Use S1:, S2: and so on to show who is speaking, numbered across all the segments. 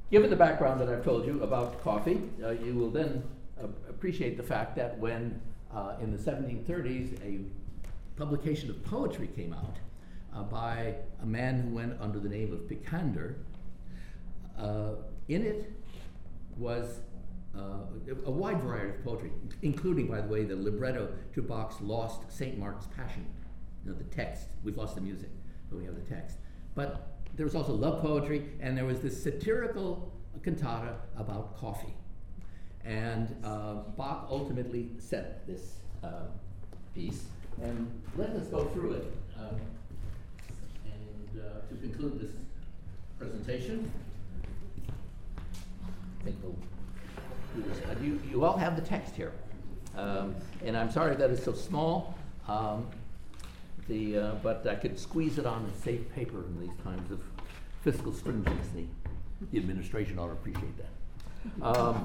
S1: Given the background that I've told you about coffee, you will then appreciate the fact that when in the 1730s a publication of poetry came out by a man who went under the name of Picander, in it was a wide variety of poetry, including, by the way, the libretto to Bach's Lost St. Mark's Passion. You know, the text. We've lost the music, but we have the text. But there was also love poetry, and there was this satirical cantata about coffee. And Bach ultimately set this piece. And let us go through it. And to conclude this presentation, I think we'll do this. You all have the text here. And I'm sorry that it's so small. But I could squeeze it on and save paper in these times of fiscal stringency. The administration ought to appreciate that.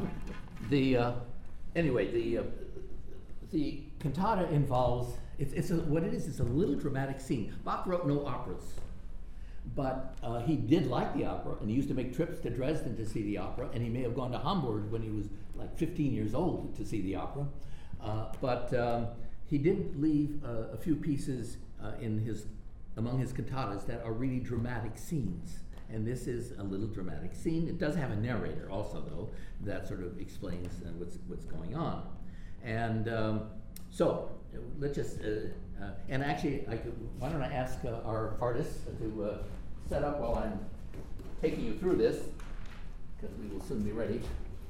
S1: The cantata involves, what it is, it's a little dramatic scene. Bach wrote no operas, but he did like the opera, and he used to make trips to Dresden to see the opera, and he may have gone to Hamburg when he was like 15 years old to see the opera. But he did leave a few pieces among his cantatas that are really dramatic scenes. And this is a little dramatic scene. It does have a narrator also, though, that sort of explains what's going on. And so let's just, and actually, why don't I ask our artists to set up while I'm taking you through this, because we will soon be ready.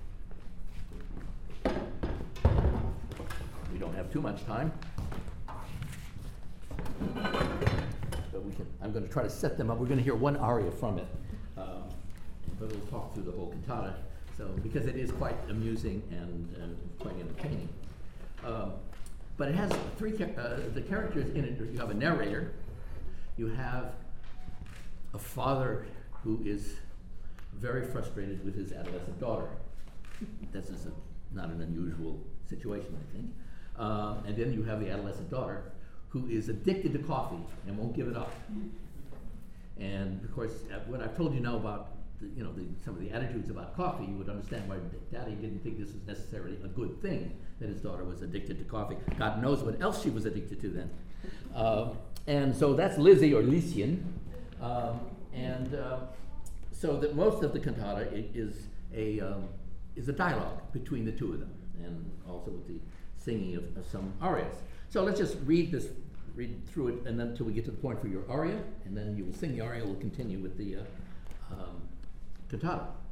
S1: We don't have too much time. But I'm going to try to set them up. We're going to hear one aria from it, but we'll talk through the whole cantata. So, because it is quite amusing and quite entertaining. But it has the characters in it. You have a narrator. You have a father who is very frustrated with his adolescent daughter. This is not an unusual situation, I think. And then you have the adolescent daughter who is addicted to coffee and won't give it up. And of course, what I've told you now about some of the attitudes about coffee, you would understand why Daddy didn't think this was necessarily a good thing that his daughter was addicted to coffee. God knows what else she was addicted to then. And so that's Lizzie or Lieschen. So that most of the cantata is a dialogue between the two of them, and also with the singing of some arias. So let's just read through it, and then until we get to the point for your aria, and then you will sing the aria. We'll continue with the cantata.